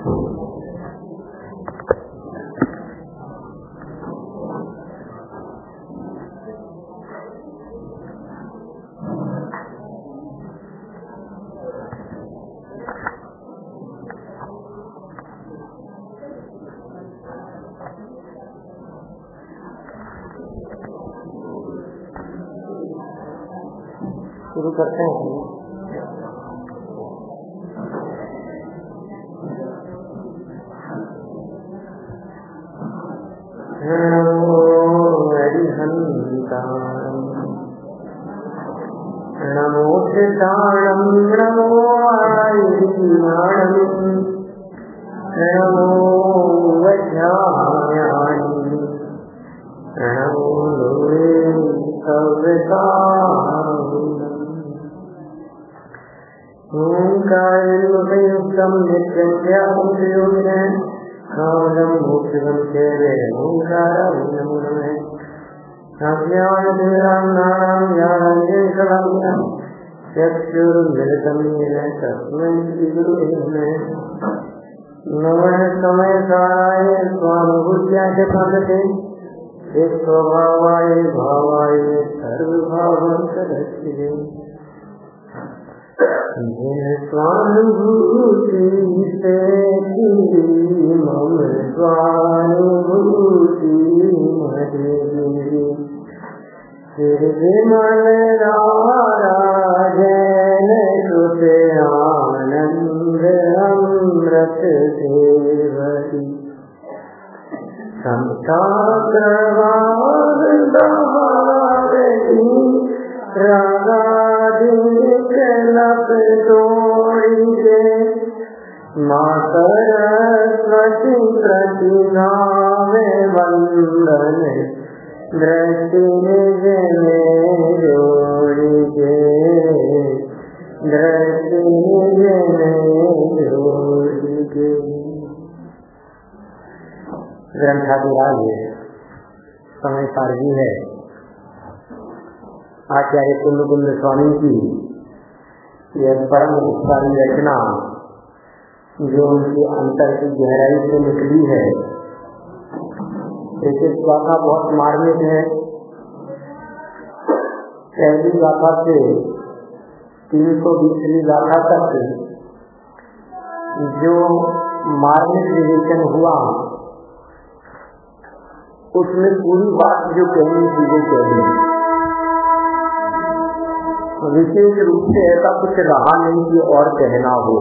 शुरू करते हैं। नमो हरिहंताणं नमो सिद्धाणं नमो आयुर्माणं नमो वज्रायाणि नमो लोके सवितारणम् ओंकारेणुपयुक्तं नित्यं ध्यानं कामदं मोक्षदं चेरे ओंकाराय नमो नमः। अज्ञानतिमिरान्धानां ज्ञानाञ्जनशलाकया चक्षुरुन्मिलितं येन तस्मै श्रीगुरुवे नमः। नमः समयसाराय स्वानुभूत्याय पद्धते एक स्वभावाय भावाय सर्वभावान्तरस्थिते स्वानुभूति से मम स्वानुभूति मन राजन कृत आनंद अमृत सेवती समता रागादिक लप तोड़िए माँ सरस्वती प्रतिनामे वंदन दृष्टि निज में जोड़िए दृष्टि निज में जोड़िए। ग्रंथाधिराज समय सारगी है। आचार्य कुंद स्वामी की यह परम उपकारी रचना जो उनके अंतर की गहराई से निकली है, एक गाथा बहुत मार्मिक है। पहली गाथा से 320वीं गाथा तक जो मार्मिक विवेचन हुआ उसमें पूरी बात जो कहनी चीजें कहनी, विशेष रूप से ऐसा कुछ रहा नहीं कि और कहना हो,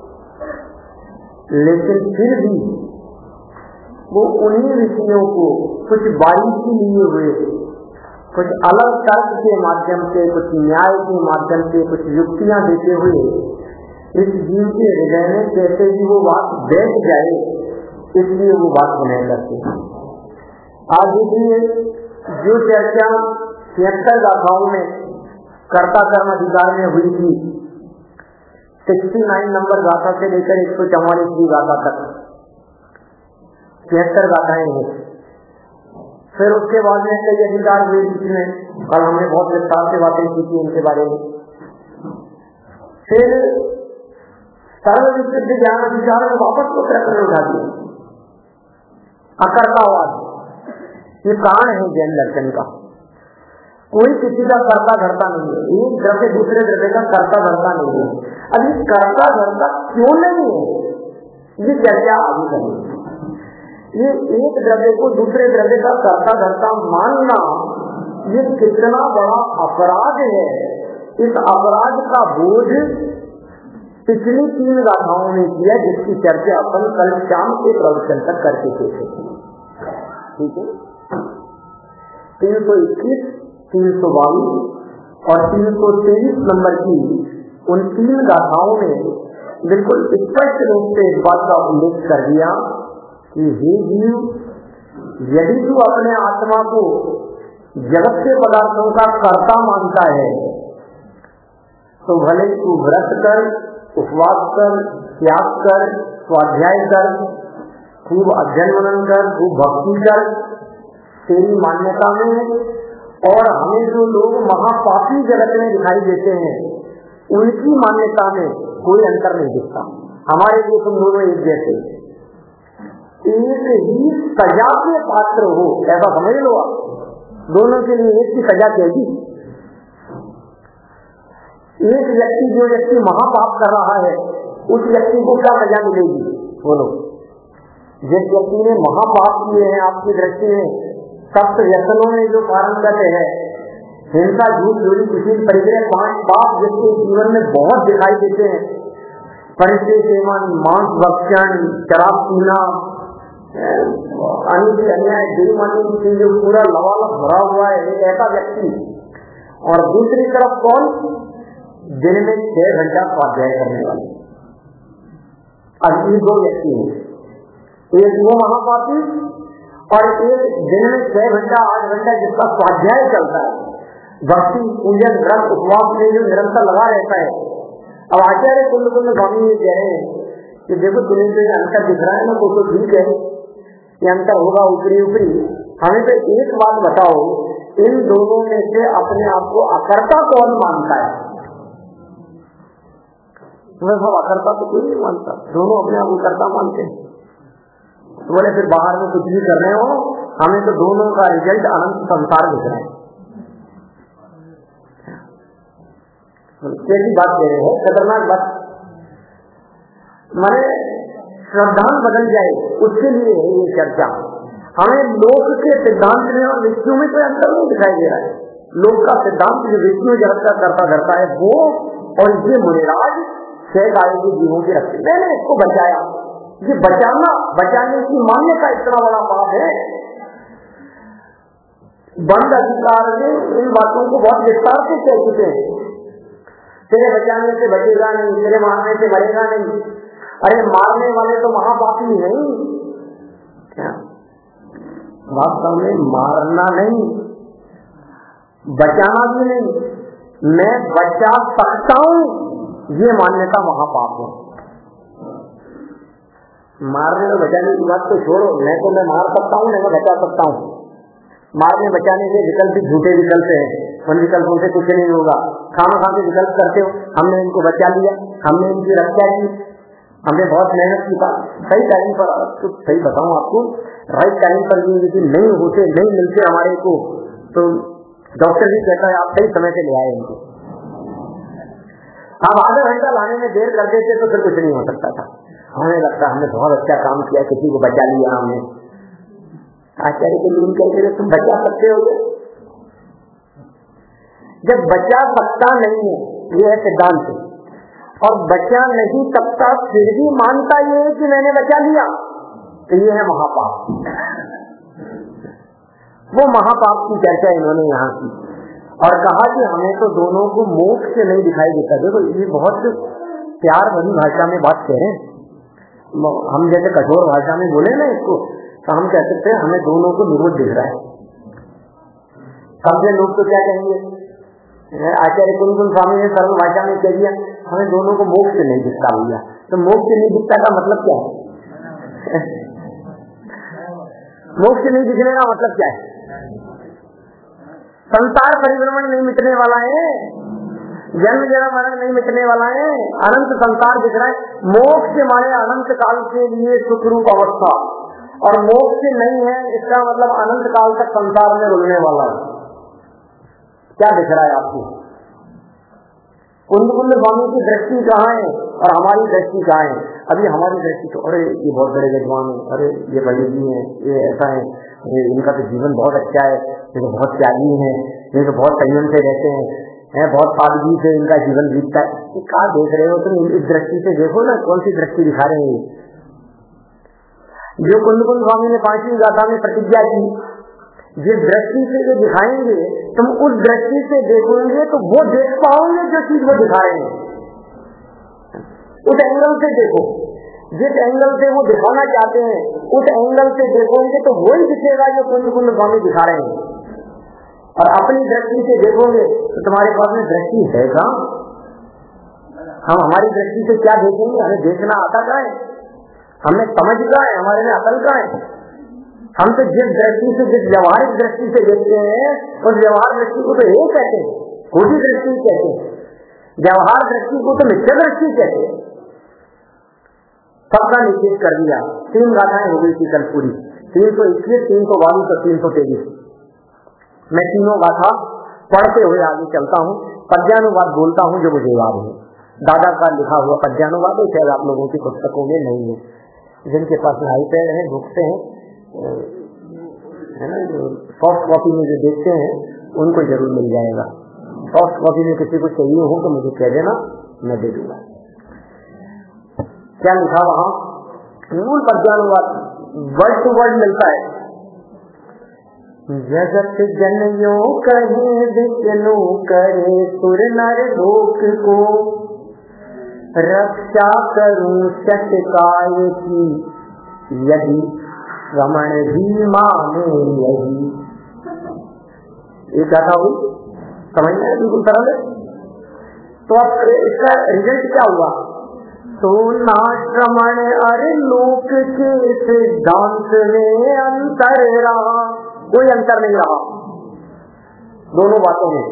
लेकिन फिर भी वो उन्हीं विषयों को कुछ बारीकी लिए हुए, कुछ अलग तर्क के माध्यम से, कुछ न्याय के माध्यम से, कुछ युक्तियां देते हुए इस जीव के हृदय में कैसे भी वो बात बैठ जाए, इसलिए वो बात बनाए करते हैं। आज देखिए जो चर्चा 76 गाथाओं में कर्ता कर्म अधिकार में हुई थी, 69 नंबर गाथा से लेकर 144वीं गाथा तक 76 गाथाएं हैं। फिर उसके बाद में कई अधिकार हुए जिसमें कल हमने बहुत विस्तार से बातें की थी उनके बारे में। फिर सर्वविशिष्ट ज्ञान अधिकार में वापस को प्रश्न उठा दिया। अकर्तावाद ये प्राण है जैन दर्शन का, कोई किसी का कर्ता धरता नहीं है, एक द्रव्य दूसरे द्रव्य का कर्ता धरता नहीं है। अब ये कर्ता धरता क्यों नहीं है, ये चर्चा आगे करेंगे। ये एक द्रव्य को दूसरे द्रव्य का कर्ता धरता मानना ये कितना बड़ा अपराध है। इस अपराध का बोझ पिछली 3 गाथाओं में किया, जिसकी चर्चा अपन कल शाम के प्रवचन तक करके थे। ठीक है, 321, 322 और 323 नंबर की उन 3 गाथाओं में बिल्कुल स्पष्ट रूप से इस बात का उल्लेख कर दिया कि हे जीव, यदि तू अपने आत्मा को जगत के पदार्थों का कर्ता मानता है तो भले तू व्रत कर, उपवास कर, त्याग कर, स्वाध्याय कर, खूब अध्ययन मनन कर, खूब भक्ति कर, तेरी मान्यता में और हमें जो लोग महापापी जगत में दिखाई देते हैं उनकी मान्यता में कोई अंतर नहीं दिखता। हमारे लिए तुम दोनों एक जैसे, एक ही सजा के पात्र हो, ऐसा समझ लो आप। दोनों के लिए एक ही सजा चाहिए। एक व्यक्ति, जो व्यक्ति महापाप कर रहा है, उस व्यक्ति को क्या सजा मिलेगी? बोलो। जिस व्यक्ति ने महापाप किए हैं आपकी दृष्टि में, सप्त व्यसनों में जो पारंगत है, हिंसा, झूठ, चोरी, किसी परिग्रह, 5 पाप जिसके जीवन में बहुत दिखाई देते हैं, परिचय सेवन, मांस भक्षण, शराब पीना, अनुचित अन्याय, बेईमानी की चीजें पूरा लवालब भरा हुआ है, एक ऐसा व्यक्ति। और दूसरी तरफ कौन? दिन में 6 घंटा स्वाध्याय करने वाले। अब ये 2 व्यक्ति हैं, एक वो महापापी और एक दिन में 6 घंटा 8 घंटा जिसका स्वाध्याय चलता है, भक्ति, पूजन, व्रत, उपवास में जो निरंतर लगा रहता है। अब आचार्य कुंद स्वामी ये कह रहे हैं कि देखो तुम्हें तो अंतर दिख रहा है ना, तो ठीक है, ये अंतर होगा ऊपरी ऊपरी। हमें तो एक बात बताओ, इन दोनों में से अपने आप को अकर्ता कौन मानता है? तुम्हें सब अकर्ता तो कोई नहीं मानता, दोनों अपने आप को कर्ता मानते हैं। तो बोले फिर बाहर में कुछ भी कर रहे हो, हमें तो दोनों का रिजल्ट अनंत संसार दिख रहा है। कैसी बात कह रहे हैं, खतरनाक बात। माने श्रद्धांत बदल जाए, उसके लिए है ये चर्चा। हमें लोक के सिद्धांत में और विष्णु में कोई अंतर नहीं दिखाई दे रहा है। लोक का सिद्धांत जो विष्णु जगत का करता करता है वो, और ये मुनिराज 6 गायों के जीवों की रखते, मैंने इसको बचाया। ये बचाना, बचाने की मान्यता इतना बड़ा पाप है। बंद अधिकार में इन बातों को बहुत विस्तार से कह चुके हैं। तेरे बचाने से बचेगा नहीं, तेरे मारने से मरेगा नहीं। अरे मारने वाले तो महापापी नहीं, क्या वास्तव में मारना नहीं, बचाना भी नहीं, मैं बचा सकता हूं, ये मान्यता महापाप है। मारने और बचाने की बात तो छोड़ो, मैं तो मैं मार सकता हूँ, मैं बचा सकता हूँ। मारने बचाने के विकल्प भी झूठे विकल्प हैं, उन विकल्पों से कुछ नहीं होगा। खाना खा के विकल्प करते हो, हमने इनको बचा लिया, हमने इनकी रक्षा की, हमने बहुत मेहनत की, सही टाइम पर, तो सही बताऊं आपको, राइट टाइम पर भी नहीं होते, नहीं मिलते हमारे को, तो डॉक्टर भी कहता है आप सही समय से ले आए इनको। आप आधा घंटा लाने में देर कर देते तो फिर कुछ नहीं हो सकता था। हमें लगता हमने बहुत अच्छा काम किया, किसी को बचा लिया हमने। आचार्य के लिए कहते तुम बचा सकते हो, जब बचा सकता नहीं है, ये है सिद्धांत, और बचा नहीं सकता फिर भी मानता ये है कि मैंने बचा लिया, तो ये है महापाप। वो महापाप की चर्चा इन्होंने यहाँ की और कहा कि हमें तो दोनों को मोक्ष नहीं दिखाई देता। देखो ये बहुत प्यार भरी भाषा में बात कह रहे हैं, हम जैसे कठोर भाषा में बोले ना इसको, तो हम कह सकते हैं हमें दोनों को निरोध दिख रहा है। समझे लोग तो क्या कहेंगे, आचार्य कुंद स्वामी ने सरल भाषा में कह दिया हमें दोनों को मोक्ष नहीं दिखता भैया। तो मोक्ष नहीं दिखता का मतलब क्या है? मोक्ष नहीं दिखने का मतलब क्या है? संसार परिभ्रमण नहीं मिटने वाला है, जन्म जरा मरण नहीं मिटने वाला है, अनंत संसार दिख रहा है। मोक्ष माने अनंत काल के लिए सुखरूप अवस्था, और मोक्ष नहीं है इसका मतलब अनंत काल तक संसार में रुलने वाला है। क्या दिख रहा है आपको? कुंद स्वामी की दृष्टि कहाँ है और हमारी दृष्टि कहाँ है? अभी हमारी दृष्टि तो अरे ये बहुत बड़े विद्वान है, अरे ये बड़े जी है, ये ऐसा है, इनका तो जीवन बहुत अच्छा है, ये तो बहुत त्यागी है, ये तो बहुत संयम से रहते हैं, बहुत सादगी से इनका जीवन बीतता है। क्या देख रहे हो तुम? इस दृष्टि से देखो ना, कौन सी दृष्टि दिखा रहे हैं? जो कुंद स्वामी ने 5वीं गाथा में प्रतिज्ञा की, जिस दृष्टि से ये दिखाएंगे तुम उस दृष्टि से देखोगे तो वो देख पाओगे जो चीज वो दिखा रहे हैं। उस एंगल से देखो, जिस एंगल से वो दिखाना चाहते हैं उस एंगल से देखोगे तो वही दिखेगा जो कुंद स्वामी दिखा रहे हैं। और अपनी दृष्टि से देखोगे तो तुम्हारे पास में दृष्टि है क्या? हम हमारी दृष्टि से क्या देखेंगे? हमें देखना आता क्या है? हमें समझ क्या है? हमारे में अकल क्या है? हम तो जिस दृष्टि से, जिस व्यवहारिक दृष्टि से देखते हैं उस व्यवहार दृष्टि को तो यही कहते हैं, खोटी दृष्टि कहते हैं। व्यवहार दृष्टि को तो मिथ्या दृष्टि कहते हैं। सबका निषेध कर दिया। 3 गाथाएं हो गई थी कल पूरी, 321, 322 और 323। मैं तीनों गाथा पढ़ते हुए आगे चलता हूँ। पद्यानुवाद बोलता हूँ जो मुझे याद है। दादा का लिखा हुआ पद्यानुवाद है, शायद आप लोगों की पुस्तकों में नहीं है। जिनके पास आईपैड है, भुगते हैं, है ना, जो सॉफ्ट कॉपी में जो देखते हैं उनको जरूर मिल जाएगा। सॉफ्ट कॉपी में किसी को चाहिए हो तो मुझे कह देना, मैं दे दूंगा। क्या लिखा वहां? मूल पद्यानुवाद वर्ड टू वर्ड मिलता है। जगत जनयो कहे विष्णु करे सुर नर लोक को, रक्षा करूं शतकाय की यदि रमण भी माने यही। एक गाथा हुई, समझ में बिल्कुल सरल है। तो अब इसका रिजल्ट क्या हुआ? तो नाश्रमण अरे लोक के सिद्धांत में अंतर रहा, कोई अंतर नहीं रहा दोनों बातों में।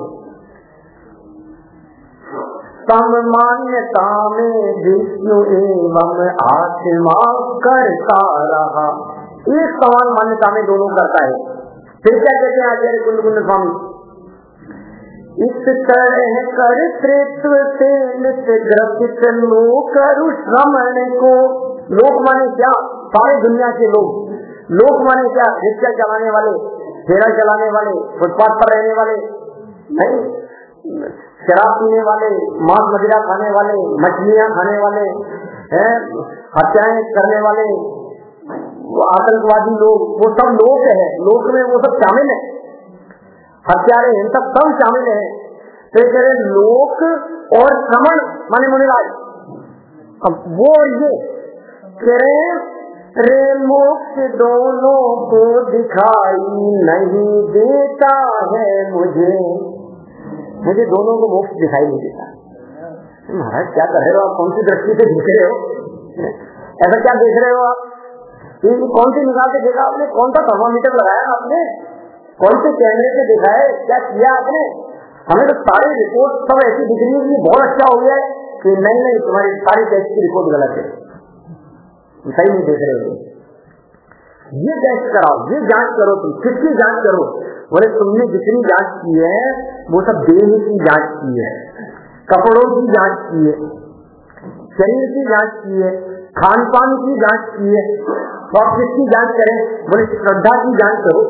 सममान्यता में विष्णु एवं आत्मा करता रहा, एक समान मान्यता में दोनों करता है। फिर क्या कहते हैं आचार्य कुंद स्वामी? इस तरह कर तृत्व से नित्य ग्रसित लोक श्रमण को। लोक माने क्या? सारे दुनिया के लोग। लोक माने क्या? रिक्शा चलाने वाले, ठेला चलाने वाले, फुटपाथ पर रहने वाले नहीं, शराब पीने वाले, मांस मदिरा खाने वाले, मछलियां खाने वाले, हत्याएं करने वाले, आतंकवादी लोग, वो सब लोग है। लोक में वो सब शामिल है, हत्यारे इन सब शामिल है। तो कह रहे लोक और श्रमण माने मुनिराज। अब वो ये कह रहे रे मोक्ष दोनों को दिखाई नहीं देता है मुझे दोनों को मोक्ष दिखाई नहीं देता। महाराज क्या कर रहे हो आप? कौन सी दृष्टि से देख रहे हो? ऐसा क्या देख रहे हो आप? कौन सी निगाह से देखा आपने? कौन सा थर्मामीटर लगाया आपने? कौन से कैमरे से देखा है? क्या किया आपने? हमें तो सारी रिपोर्ट सब ऐसी दिख रही है कि बहुत अच्छा हो गया है कि नहीं तुम्हारी सारी टेस्ट की रिपोर्ट गलत है, सही नहीं देख रहे हो। ये टेस्ट कराओ, ये जांच करो। तुम किसकी जांच करो? बोले तुमने जितनी जांच की है वो सब देह की जांच की है, कपड़ों की जांच की है, शरीर की जांच की है, खान पान की जांच की है। तो आप किसकी जांच करें? बोले श्रद्धा की जांच करो।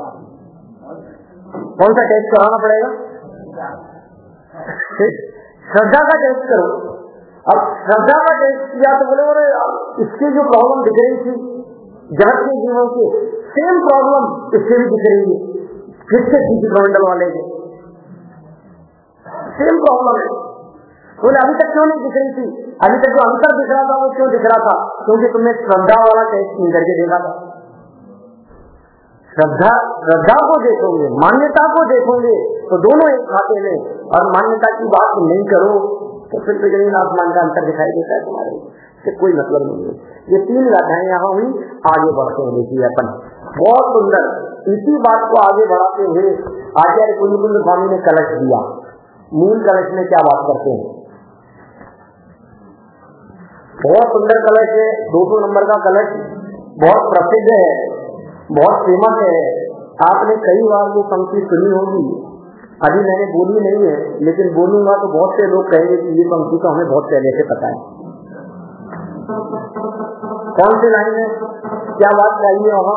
कौन सा टेस्ट कराना पड़ेगा? श्रद्धा का टेस्ट करो। अब श्रद्धा का टेस्ट किया तो बोले इसकी जो प्रॉब्लम दिख रही थी जगत के जीवों की, सेम प्रॉब्लम इससे भी दिख रही है। किससे थी? मंडल वाले के सेम प्रॉब्लम है। बोले अभी तक क्यों नहीं दिख रही थी? अभी तक जो अंतर दिख रहा था वो क्यों दिख रहा था? क्योंकि तुमने श्रद्धा वाला टेस्ट नहीं करके देखा था। श्रद्धा को देखोगे, मान्यता को देखोगे तो दोनों एक खाते में, और मान्यता की बात नहीं करो तो फिर तो जमीन आसमान का अंतर दिखाई देता है तुम्हारे, इससे कोई मतलब नहीं है। ये 3 गाथाएं यहाँ हुई। आगे बढ़ते हैं, देखिए अपन बहुत सुंदर इसी बात को आगे बढ़ाते हुए आचार्य कुंद स्वामी ने कलश दिया। मूल कलश में क्या बात करते हैं? बहुत सुंदर कलश है, 200 नंबर का कलश, बहुत प्रसिद्ध है, बहुत फेमस है। आपने कई बार वो पंक्ति सुनी होगी, अभी मैंने बोली नहीं है, लेकिन बोलूंगा तो बहुत से लोग कहेंगे कि ये पंक्ति तो हमें बहुत पहले से पता है। कौन सी लाइन है? क्या बात चाहिए वहां?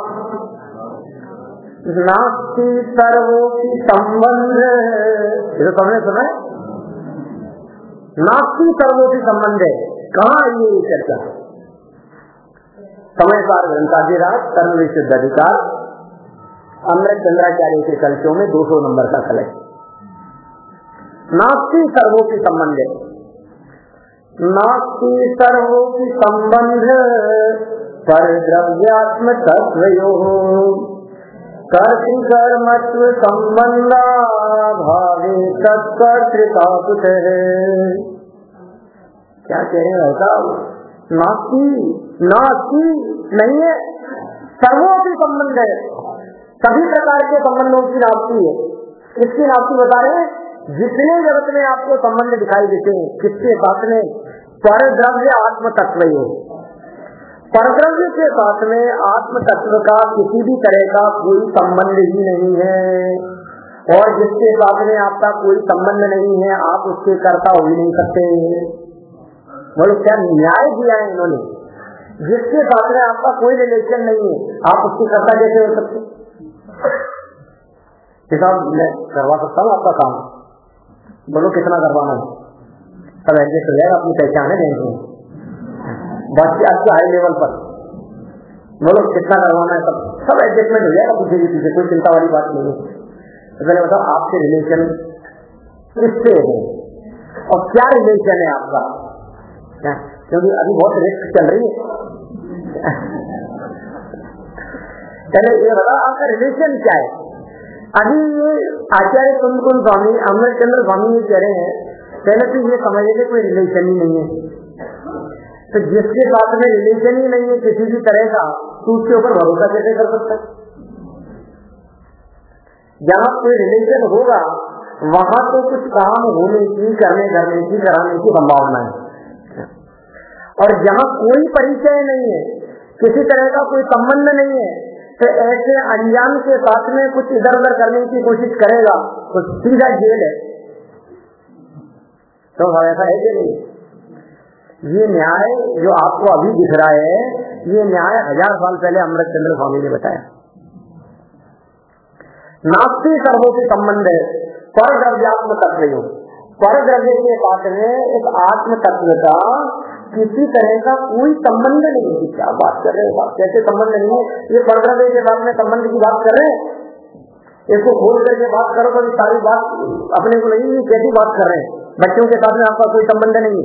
नास्ति सर्वों की संबंध, ये तो तुमने सुना है? नास्ति सर्वों की संबंध है। कहाँ ये चर्चा? समयसार ग्रंथाधिराज कर्म विशुद्ध अधिकार अमृत चंद्राचार्य के कलशों में 200 नंबर का कलश। नास्ति सर्वों की संबंध है। नास्ति सर्वों की संबंध पर द्रव्यात्म तत्वयो कर्तृकर्मत्व संबंधा भावे तत्कर्तृता कुछ है। क्या कह रहे हैं साहब? नास्ति नहीं है, सर्वों की संबंध है, सभी प्रकार के संबंधों की नास्ति है। किसकी नास्ति बता रहे हैं? जितने जगत में आपको संबंध दिखाई देते हैं, किसके साथ में? पर द्रव्य आत्म तत्व हो, परद्रव्य के साथ में आत्म तत्व का किसी भी तरह का कोई संबंध ही नहीं है, और जिसके साथ में आपका कोई संबंध नहीं है आप उसके कर्ता हो ही नहीं सकते। बोलो क्या न्याय दिया है इन्होंने, जिसके साथ में आपका कोई रिलेशन नहीं है आप उसके कर्ता कैसे हो सकते? किसान मैं करवा सकता हूँ आपका काम, बोलो कितना करवाना है, सब एडजस्ट हो जाएगा, अपनी पहचान है देंगे बाकी आपके हाई लेवल पर, बोलो कितना करवाना है, सब एडजस्टमेंट हो जाएगा पीछे की पीछे, कोई चिंता वाली बात नहीं है। तो पहले बताओ आपके रिलेशन किससे है और क्या रिलेशन है आपका, क्योंकि अभी बहुत रिस्क चल रही है। पहले ये बता आपका रिलेशन क्या है। अभी ये आचार्य कुंद स्वामी अमृतचंद्र स्वामी ये कह रहे हैं, पहले तो ये समझे कि कोई रिलेशन ही नहीं है, तो जिसके साथ में रिलेशन ही नहीं है किसी भी तरह का, तो उसके ऊपर भरोसा कैसे कर सकता है? जहाँ कोई रिलेशन होगा वहां तो कुछ काम होने की, करने की, कराने की संभावना है, और जहाँ कोई परिचय नहीं है, किसी तरह का कोई संबंध नहीं है, तो ऐसे अनजान के साथ में कुछ इधर उधर करने की कोशिश करेगा तो सीधा जेल है। तो ऐसा है कि नहीं? ये न्याय जो आपको अभी दिख रहा है, ये न्याय 1000 साल पहले अमृतचंद्र स्वामी ने बताया। नास्ति सर्वोपि संबंध है पर द्रव्यात्म तत्व, पर द्रव्य के साथ में एक आत्म तत्व का किसी तरह का कोई संबंध नहीं है। क्या बात कर रहे हो, कैसे संबंध नहीं है? ये पर द्रव्य के साथ में संबंध की बात कर रहे हैं, इसको खोल करके बात करो तो सारी बात अपने को नहीं, कैसी बात कर रहे हैं? बच्चों के साथ में आपका कोई संबंध नहीं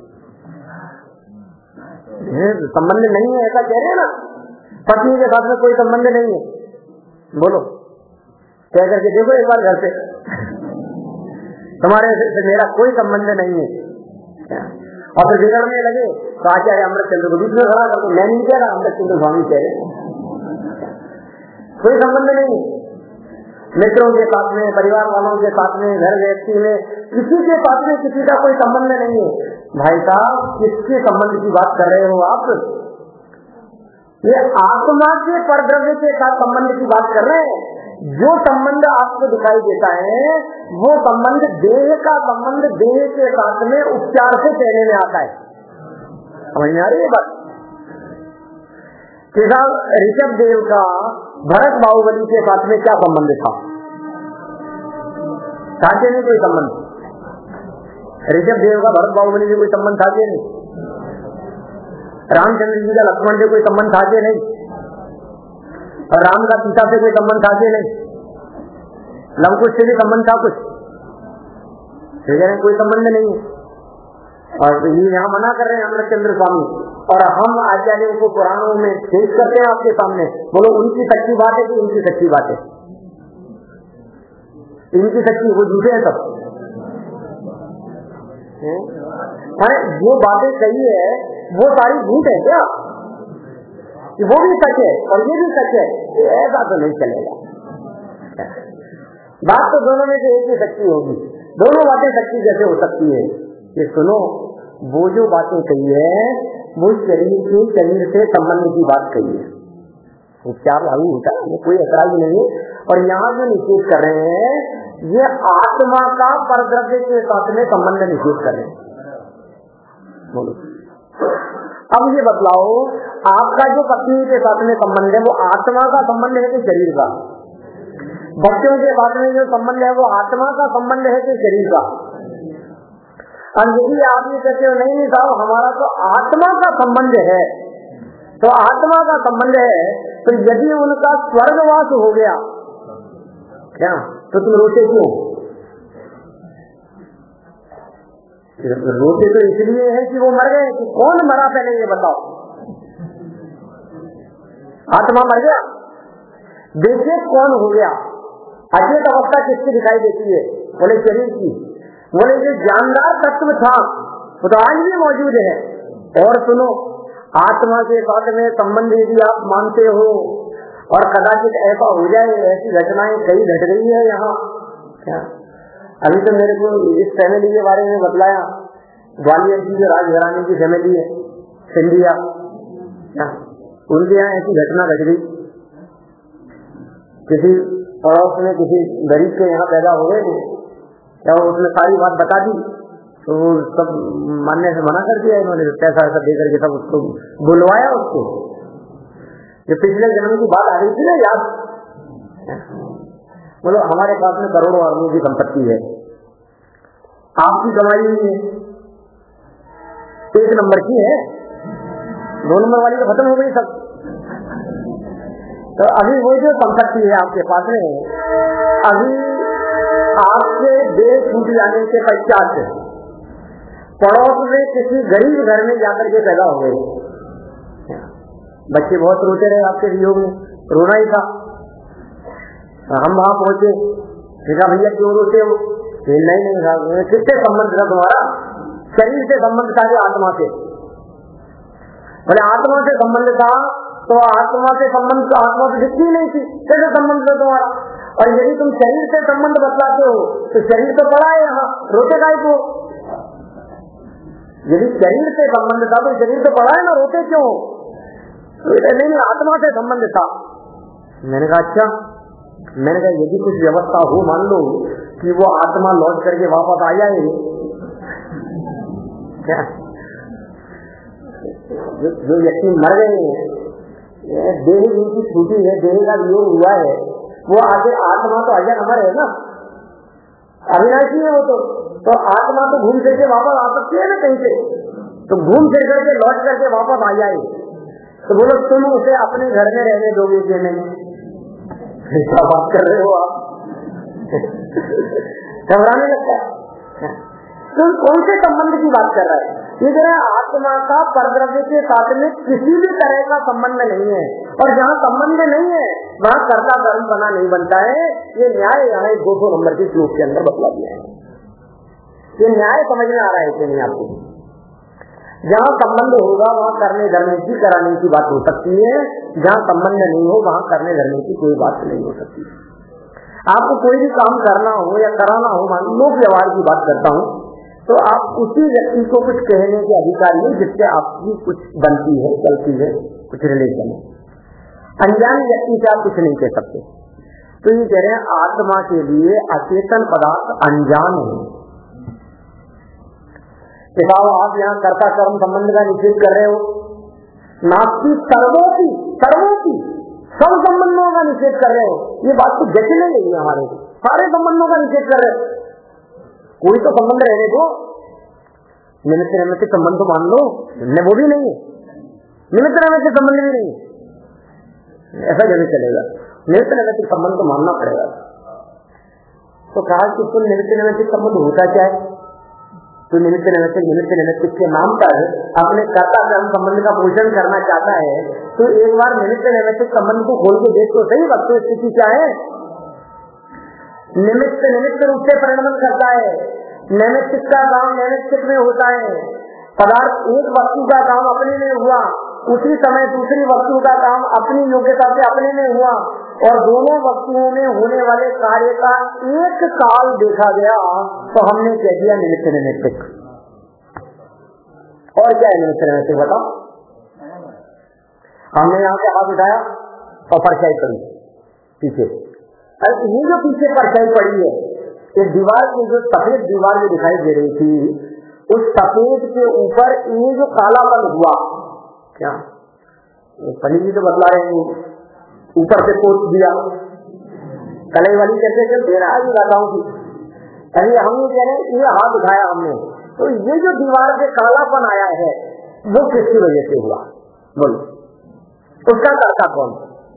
है, संबंध नहीं है ऐसा कह रहे हैं ना, पत्नी के साथ में कोई संबंध नहीं है, बोलो कह करके देखो एक बार घर से, तुम्हारे से मेरा कोई संबंध नहीं है, और फिर बिगड़ने लगे तो आचार्य अमृतचंद्र को बीच में खड़ा करके, मैं नहीं कह रहा, अमृतचंद्र स्वामी कह रहे, कोई संबंध नहीं है। मित्रों के साथ में, परिवार वालों के साथ में, घर व्यक्ति में, किसी के साथ में किसी का कोई संबंध नहीं है। भाई साहब किसके संबंध की बात कर रहे हो आप? ये आत्मा के परद्रव्य के साथ संबंध की बात कर रहे हैं। जो संबंध आपको दिखाई देता है वो संबंध देह का संबंध देह के साथ में उपचार से कहने में आता है। समझ में आ रही है बात? ऋषभ देव का भरत बाहुबली के साथ में क्या संबंध था? था कि नहीं कोई संबंध? ऋषभ देव का भरत बाहुबली से कोई संबंध था कि नहीं? रामचंद्र जी का लक्ष्मण से कोई संबंध था कि नहीं? और राम का सीता से कोई संबंध था कि नहीं? लवकुश से भी संबंध था कुछ? कोई संबंध नहीं है। और ये यहाँ मना कर रहे हैं अमृतचंद्र स्वामी, और हम आचार्यों को पुराणों में पेश करते हैं आपके सामने। बोलो उनकी सच्ची बात है कि इनकी सच्ची बात है? इनकी सच्ची, वो झूठे हैं सब। जो बातें कही है वो सारी झूठ है क्या? वो भी सच है और ये भी सच है, ऐसा तो नहीं चलेगा। बात तो दोनों में से एक ही सच्ची होगी। दोनों बातें सच्ची कैसे हो सकती है? ये सुनो, वो जो बातें कही है वो शरीर से संबंध की बात कही है, उपचार लागू होता है, कोई ऐतराज नहीं है। और यहाँ जो निषेध कर रहे हैं ये आत्मा का परद्रव्य के साथ में संबंध निषेध कर रहे हैं। बोलो अब ये बतलाओ, आपका जो पत्नी के साथ में संबंध है वो आत्मा का संबंध है कि शरीर का? बच्चों के साथ में जो संबंध है वो आत्मा का संबंध है कि शरीर का? और यदि आप ये कहते हो नहीं साहब हमारा तो आत्मा का संबंध है, तो आत्मा का संबंध है, तो यदि उनका स्वर्गवास हो गया क्या तो तुम रोते क्यों? रोते तो इसलिए है कि वो मर गए। कि कौन मरा पहले ये बताओ? आत्मा मर गया? देखिए कौन हो गया? अचेत अवस्था किसकी दिखाई देती है? बोले शरीर की। बोले जो जानदार तत्व था वो तो आज भी मौजूद है। और सुनो, आत्मा के साथ में संबंध यदि आप मानते हो, और कदाचित ऐसा हो जाए, ऐसी घटनाएं कई घट रही है यहाँ क्या? अभी तो मेरे को इस फैमिली के बारे में बतलाया, ग्वालियर की जो राजघराने की फैमिली है सिंधिया, उनके यहाँ ऐसी घटना घट गई, किसी पड़ोस में किसी गरीब के यहाँ पैदा हो गए, क्या उसने सारी बात बता दी, तो सब मानने से मना कर दिया इन्होंने, पैसा ऐसा दे करके सब उसको बुलवाया। उसको ये पिछले जन्म की बात आ रही थी ना याद, बोलो हमारे पास में करोड़ों अरबों की संपत्ति है, आपकी कमाई 1 नंबर की है, 2 नंबर वाली तो खत्म हो गई सब। तो अभी वो जो संपत्ति है आपके पास में, अभी आपके देश छूट जाने के पश्चात पड़ोस में किसी गरीब घर में जाकर के पैदा हो गए, बच्चे बहुत रोते रहे आपके वियोग में, रोना ही था। हम वहां पहुंचे, देखा भैया क्यों रोते हो? नहीं, किससे संबंध था तुम्हारा? शरीर से संबंध था कि आत्मा से? बोले आत्मा से संबंध था, तो आत्मा से संबंध, आत्मा तो दिखती नहीं थी, कैसे संबंध था तुम्हारा? और यदि तुम शरीर से संबंध बतलाते हो तो शरीर तो पड़ा है यहाँ, रोते काहे को? यदि शरीर से संबंध था तो शरीर तो पड़ा है ना, रोते क्यों? तो नहीं, आत्मा से संबंध था। मैंने कहा अच्छा, मैंने कहा यदि कुछ व्यवस्था हो, मान लो कि वो आत्मा लौट करके वापस आ जाए, क्या जो व्यक्ति मर गए हैं, देह जिनकी छूटी है, देह का वियोग हुआ है, वो आगे आत्मा तो अजर अमर है ना, अविनाशी है वो तो आत्मा तो घूम फिर के वापस आ सकती है ना कहीं से, तो घूम फिर करके लौट करके वापस आ जाए। तो बोलो तुम उसे अपने घर में रहने दोगे कि नहीं? क्या बात कर रहे हो आप? घबराने लगता है। तो कौन से संबंध की बात कर रहा है? ये जरा आत्मा का परद्रव्य के साथ में किसी भी तरह का संबंध नहीं है, और जहाँ संबंध नहीं है वहाँ कर्ता कर्म बना नहीं बनता है। ये न्याय यहाँ 200 नंबर के श्लोक के अंदर बतला दिया है। ये न्याय समझ में आ रहा है कि नहीं आपको? जहाँ संबंध होगा वहाँ करने धरने की कराने की बात हो सकती है, जहाँ संबंध नहीं हो वहाँ करने धरने की कोई बात नहीं हो सकती। आपको कोई भी काम करना हो या कराना हो, मान लोक व्यवहार की बात करता हूँ, तो आप उसी व्यक्ति को कुछ कहने के अधिकारी है जिससे आपकी कुछ बनती है, चलती है, कुछ रिलेशन है। अनजान व्यक्ति से आप कुछ नहीं कह सकते। तो ये कह रहे हैं आत्मा के लिए अचेतन पदार्थ अनजान है। आप यहाँ कर्ता कर्म संबंध का निषेध कर रहे हो, नास्ति सर्वोपि सब संबंधों का निषेध कर रहे हो, ये बात तो जच नहीं रही है। हमारे सारे संबंधों का निषेध कर रहे हो, कोई तो संबंध रहने दो। निमित्त नैमित्तिक संबंध तो मान लो, वो भी नहीं है, निमित्त नैमित्तिक संबंध भी नहीं है, ऐसा जरूर चलेगा। निमित्त नैमित्तिक संबंध तो मानना पड़ेगा। तो कहा कि तो निमित्त नैमित्तिक संबंध होता क्या है? तो निमित्त नैमित्तिक के नाम पर अपने कर्ता कर्म संबंध का पोषण करना चाहता है, तो एक बार निमित्त नैमित्तिक संबंध को खोल के देख तो सही, वस्तु स्थिति क्या है। निमित्त रूप से परिणमन करता है, नैमित्तिक का काम नैमित्तिक में होता है। पदार्थ एक वस्तु का काम अपने में हुआ, उसी समय दूसरी वस्तु का काम अपनी योग्यता से अपने में हुआ, और दोनों वस्तुओं में होने वाले कार्य का एक काल देखा गया, तो हमने कह दिया निमित्त नैमित्तिक। और क्या है निमित्त नैमित्तिक बताओ? हमने यहाँ से हाथ उठाया और परछाई पड़ी पीछे। अरे ये जो पीछे परछाई पड़ी है, इस दीवार की जो सफेद दीवार जो दिखाई दे रही थी, उस सफेद के ऊपर ये जो कालापन हुआ, क्या पंडित जी तो बतला रहे हैं, ऊपर से पोत दिया, कलाई वाली कैसे चलती है ना आज बताऊं की। अरे हम ये कह रहे हैं ये हाथ उठाया हमने, तो ये जो दीवार से कालापन आया है वो किसकी वजह से हुआ? बोलो, उसका कर्ता कौन?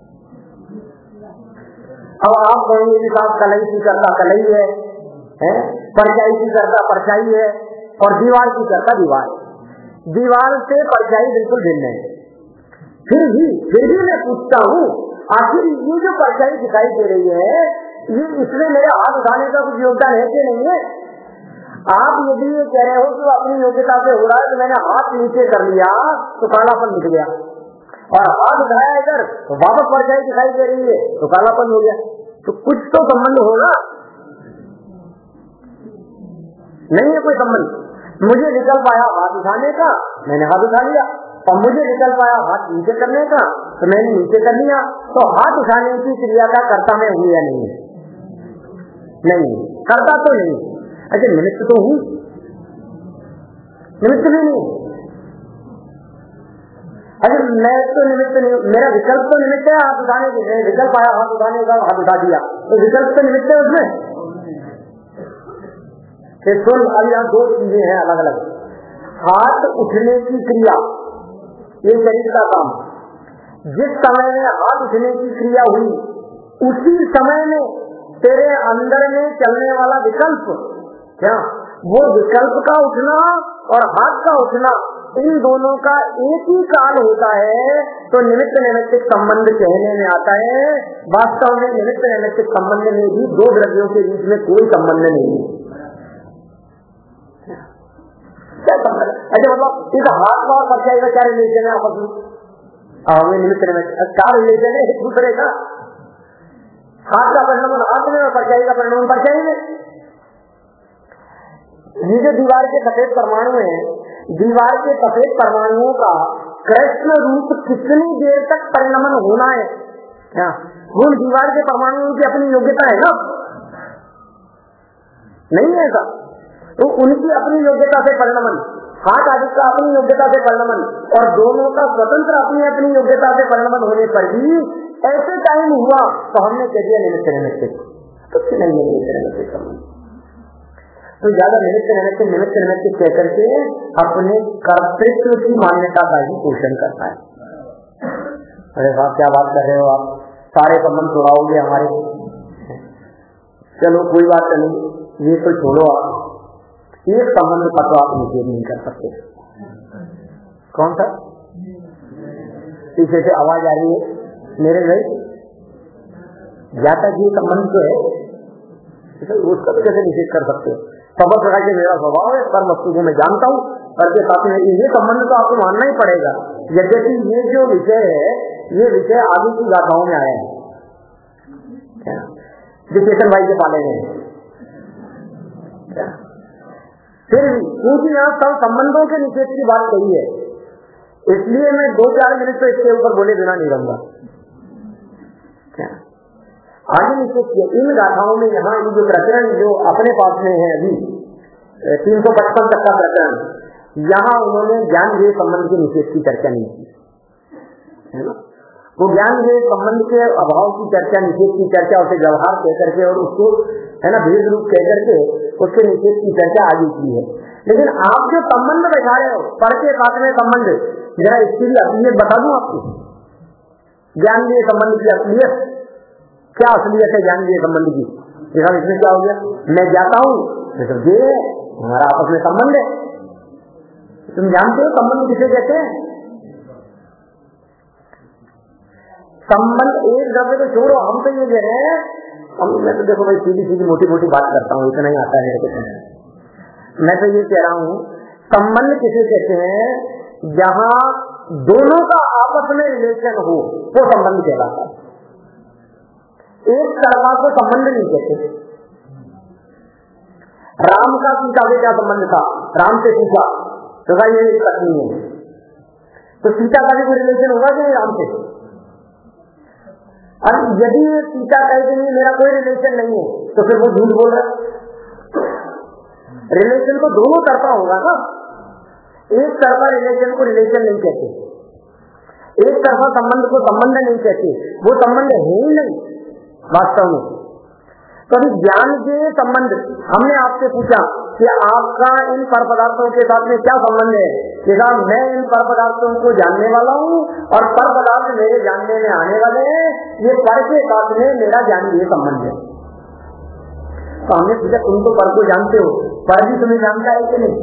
अब आप कहेंगे कि साहब कलाई की करता कलाई है, परछाई की करता परछाई है, और दीवार की करता दीवार है। दीवार से परछाई बिल्कुल भिन्न है। फिर भी मैं पूछता हूँ, आखिर ये जो परछाई दिखाई दे रही है, ये इसमें मेरे हाथ उठाने का कुछ योगदान है कि नहीं है? आप यदि ये कह रहे हो कि वो अपनी योग्यता से हो रहा है, तो मैंने हाथ नीचे कर लिया तो कालापन दिख गया, और हाथ उठाया इधर तो वापस परछाई दिखाई दे रही है तो कालापन हो गया। तो कुछ तो संबंध होगा, नहीं है कोई संबंध। मुझे निकल पाया हाथ उठाने का, मैंने हाथ उठा लिया, और मुझे विकल्प आया हाथ नीचे करने का, तो मैंने नीचे कर लिया, तो हाथ उठाने की क्रिया का कर्ता मैं हूँ या नहीं? नहीं, करता तो नहीं। अच्छा, निमित्त तो हूँ? निमित्त भी नहीं। अरे मैं तो निमित्त नहीं, मेरा विकल्प तो निमित्त है हाथ उठाने की, विकल्प आया हाथ उठाने का, हाथ उठा दिया, तो विकल्प तो निमित्त है उसमें। सुन, अब यहाँ दो चीजें हैं अलग अलग। हाथ उठने की क्रिया ये शरीर का काम, जिस समय में हाथ उठने की क्रिया हुई उसी समय में तेरे अंदर में चलने वाला विकल्प, क्या वो विकल्प का उठना और हाथ का उठना, इन दोनों का एक ही काल होता है, तो निमित्त नैमित्तिक संबंध कहने में आता है। वास्तव में निमित्त नैमित्तिक संबंध में भी दो द्रव्यों के बीच में कोई संबंध नहीं है। क्या संबंध? अच्छा, मतलब इस हाथ और परछाई का क्या रिलेशन है आपस में? हमें निमित्त नैमित्तिक क्या रिलेशन है एक दूसरे का? हाथ का परिणाम हाथ में और परछाई का परिणाम परछाई में। ये जो दीवार के सफेद परमाणु है, दीवार के सफेद परमाणुओं का कृष्ण रूप कितनी देर तक परिणमन होना है? क्या वो दीवार के परमाणुओं की अपनी योग्यता है ना? नहीं है ऐसा? तो उनकी अपनी योग्यता से परिणमन, हाथ आदि का अपनी योग्यता से परिणमन, और दोनों का स्वतंत्र अपनी अपनी योग्यता से परिणमन होने पर भी ऐसे टाइम हुआ तो हमने कह दिया निमित्त नैमित्तिक। कुछ नहीं है निमित्त नैमित्तिक संबंध। तो ज्यादा निमित्त नैमित्तिक कहकर के अपने कर्तृत्व की मान्यता का ही पोषण करता है। अरे वाह, क्या बात कर रहे हो आप, सारे संबंध तोड़ाओगे हमारे। चलो कोई बात नहीं, ये तो छोड़ो, आप एक संबंध का तो आप निषेध नहीं कर सकते। कौन सा? पीछे से आवाज आ रही है मेरे भाई, जाता जी संबंध जो है उसका तो कैसे निषेध कर सकते हो? सब प्रकार के मेरा स्वभाव है, पर वस्तु को मैं जानता हूँ, पर के साथ में ये संबंध तो आपको मानना ही पड़ेगा। यद्यपि ये जो विषय है, ये विषय आगे की गाथाओं में आया है, जो चेतन भाई के पाले में। फिर क्योंकि यहाँ सब संबंधों के निषेध की बात कही है, इसलिए मैं 2-4 मिनट तो इसके ऊपर बोले बिना नहीं रहूंगा। आगे निषेध किया इन गाथाओं में। यहाँ ये जो प्रकरण जो अपने पास में है अभी 355 तक का प्रकरण, यहाँ उन्होंने ज्ञान के संबंध के निषेध की चर्चा नहीं की, है ना? वो ज्ञान के संबंध के अभाव की चर्चा, निषेध की चर्चा, उसे व्यवहार कह करके और उसको, है ना, भेद रूप कह करके उसके निषेध की चर्चा आगे की है। लेकिन आप जो संबंध बैठा रहे हो, पर के साथ में संबंध, जरा इसकी भी असलियत बता दूं आपको। ज्ञान के संबंध की असलियत क्या? असलियत है ज्ञान के संबंध की। इसमें क्या हो गया? मैं जाता हूँ तो ये हमारा आपस में संबंध है। तुम जानते हो संबंध किसे कहते हैं? संबंध एक द्रव्य तो छोड़ो, हम तो ये कह रहे हैं, मैं तो देखो भाई सीधी सीधी मोटी मोटी बात करता हूँ, इतना ही आता है मेरे को। मैं तो ये कह रहा हूँ संबंध किसे कहते हैं? जहाँ दोनों का आपस में रिलेशन हो वो संबंध कहलाता है। एक तरफा को संबंध नहीं कहते। राम का सीता से क्या संबंध था? राम से सीता तो भाई ये पत्नी है, तो सीता का भी कोई रिलेशन होगा कि नहीं राम से? और यदि सीता कहे कि नहीं मेरा कोई रिलेशन नहीं है, तो फिर वो झूठ बोल रहा है। रिलेशन तो दोनों तरफा होगा ना, एक तरफा रिलेशन को रिलेशन नहीं कहते, एक तरफा संबंध को संबंध नहीं कहते, वो संबंध है ही नहीं वास्तव में। तो अभी ज्ञान के संबंध हमने आपसे पूछा कि आपका इन पर पदार्थों के साथ में क्या संबंध है? कि मैं इन पर पदार्थों को जानने वाला हूँ और पर पदार्थ मेरे जानने में आने वाले हैं, ये पर के साथ में मेरा ज्ञान ये संबंध है। तो हमने पूछा तुम तो पर को जानते हो, पर भी तुम्हें जानता है कि नहीं?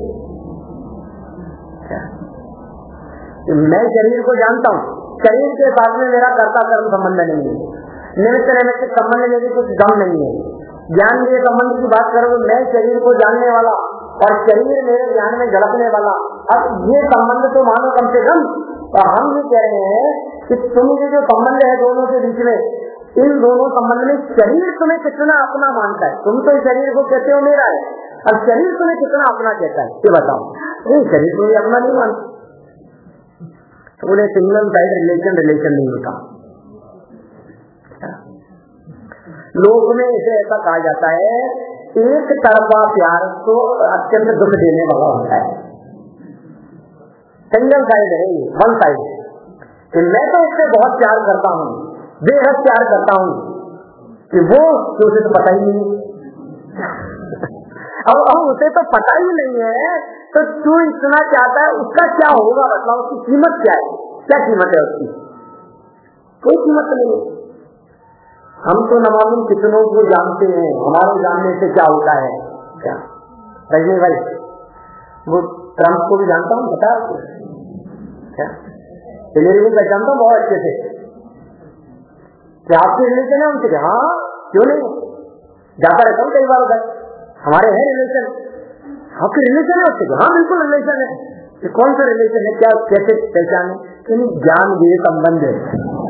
मैं शरीर को जानता हूँ, शरीर के साथ में मेरा कर्ता कर्म संबंध नहीं है, निमित्त नैमित्तिक संबंध में भी कुछ दम नहीं है। ज्ञान के संबंध की बात करो, मैं शरीर को जानने वाला और शरीर मेरे ज्ञान में झलकने वाला, अब ये संबंध तो मानो कम से कम। तो हम ये कह रहे हैं कि तुम ये जो संबंध है दोनों के बीच में, इन दोनों संबंध में शरीर तुम्हें कितना अपना मानता है? तुम तो शरीर को कहते हो मेरा है, और शरीर तुम्हें कितना अपना कहता है ये बताओ। नहीं, शरीर तुम्हें अपना नहीं मानता। बोले सिंगल साइड रिलेशन नहीं होता। लोक में इसे ऐसा कहा जाता है, एक तरफा प्यार तो अत्यंत दुख देने वाला होता है। सिंगल साइड है, वन साइड। कि मैं तो उससे बहुत प्यार करता हूँ, बेहद प्यार करता हूँ, कि वो उसे तो पता ही नहीं। अब उसे तो पता ही नहीं है, तो तू इतना चाहता है, उसका क्या होगा? मतलब उसकी कीमत क्या है? क्या कीमत है उसकी? कोई कीमत नहीं है। हम तो नमालूम कितनों को जानते हैं, हमारे जानने से क्या होता है? क्या रजनी भाई, वो ट्रम्प को भी जानता हूँ, बता क्या हिलेरी को पहचानता हूँ बहुत अच्छे से। क्या आपके रिलेशन है उनसे? हाँ, क्यों नहीं, जाता रहता हूँ कई बार उधर, हमारे है रिलेशन। आपके रिलेशन है उससे? हाँ बिल्कुल रिलेशन है। कि कौन सा रिलेशन है, क्या, कैसे पहचाने? ज्ञान ये संबंध है।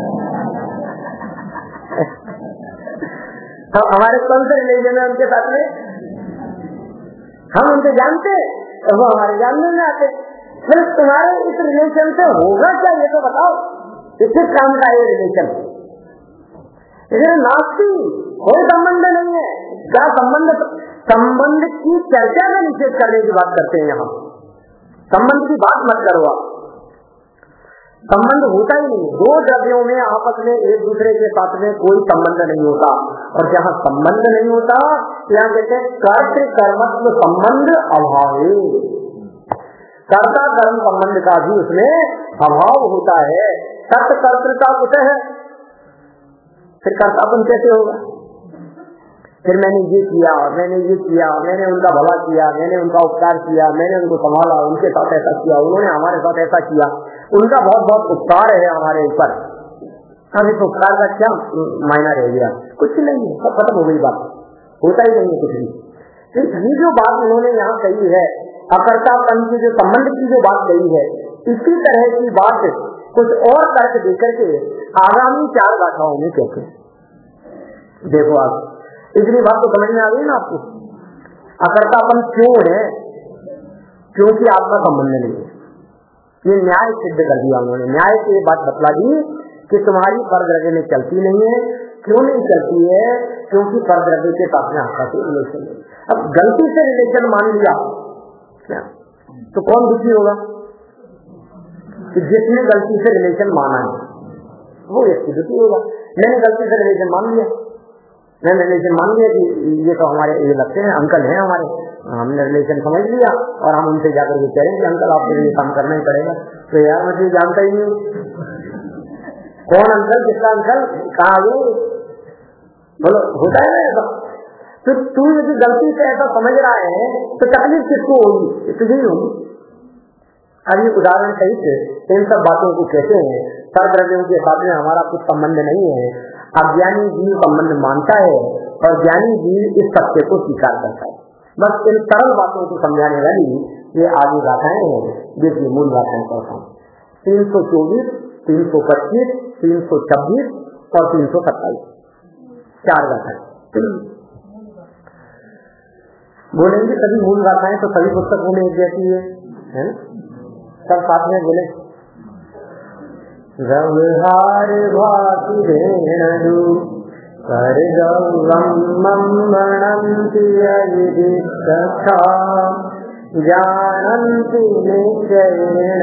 तो हमारे कौन से रिलेशन है उनके साथ में? हम उनसे जानते हैं तो वो हमारे जानने में आते। फिर तुम्हारे इस रिलेशन से होगा क्या, ये तो बताओ। किस काम का ये रिलेशन? इसमें नास्ती, कोई संबंध नहीं है। क्या संबंध? संबंध की चर्चा में निषेध करने की बात करते हैं यहाँ। संबंध की बात मत करो आप। संबंध होता ही नहीं। दो द्रव्यों में आपस में एक दूसरे के साथ में कोई संबंध नहीं होता। और जहाँ संबंध नहीं होता, यहाँ कहते हैं कर्तृ कर्मत्व संबंध अभाव। कर्ता कर्म संबंध का भी उसमें अभाव होता है। सत्य कर्तृता कुछ है, फिर कर्तापन कैसे होगा? फिर मैंने ये किया, मैंने ये किया, मैंने उनका भला किया, मैंने उनका उपकार किया, मैंने उनको संभाला, उनके साथ ऐसा किया, उन्होंने हमारे साथ ऐसा किया, उनका बहुत बहुत उपकार है हमारे ऊपर। अब इस उपकार का क्या मायना रह गया? कुछ नहीं है, सब खत्म हो गई बात, होता ही नहीं है कुछ भी। ये जो बात उन्होंने यहाँ कही है, अकर्तापन की जो संबंध की जो बात कही है, इसी तरह की बात कुछ और तर्क देकर के आगामी 4 गाथाओं में कहते हैं। देखो आप, इतनी बात तो समझ में आ गई ना आपको? अकर्तापन क्यों है? क्योंकि आत्मा संबंध नहीं है। ये न्याय सिद्ध कर दिया उन्होंने। न्याय से ये बात बतला दी कि तुम्हारी परद्रव्य में चलती नहीं है। क्यों नहीं चलती है? क्योंकि परद्रव्य के साथ में आपका कोई रिलेशन नहीं। अब गलती से रिलेशन मान लिया क्या, तो कौन दुखी होगा? कि जिसने गलती से रिलेशन माना है वो व्यक्ति दुखी होगा। मैंने गलती से रिलेशन मान लिया, मैंने रिलेशन मान लिया कि ये तो हमारे ये लगते हैं, अंकल हैं हमारे, हमने रिलेशन समझ लिया और हम उनसे जाकर के कहेंगे अंकल आपके लिए काम करना ही पड़ेगा। तो यार मुझे जानता ही नहीं कौन अंकल, किसका अंकल, कहाँ वो, बोलो होता है ना ऐसा। तो तू यदि गलती से ऐसा समझ रहा है तो तकलीफ किसको होगी? तुझे ही होगी। अब ये उदाहरण सहित इन सब बातों को कहते हैं। परद्रव्यों के साथ में हमारा कुछ संबंध नहीं है। अज्ञानी जीव संबंध मानता है और ज्ञानी जीव इस सत्य को स्वीकार करता है। बस इन सरल बातों को समझाने वाली ये आगे गाथाएं हैं। देखिए मूल गाथाएं कहता हूँ 324, 325, 326 और 327, 4 गाथाएं बोलेंगे। सभी मूल गाथाएं तो सभी पुस्तकों में एक जैसी है ना? सब साथ में बोले। व्यवहार भाषिरेणु कर गौरमंति अविदिष्टा जानन्ति निश्चयेन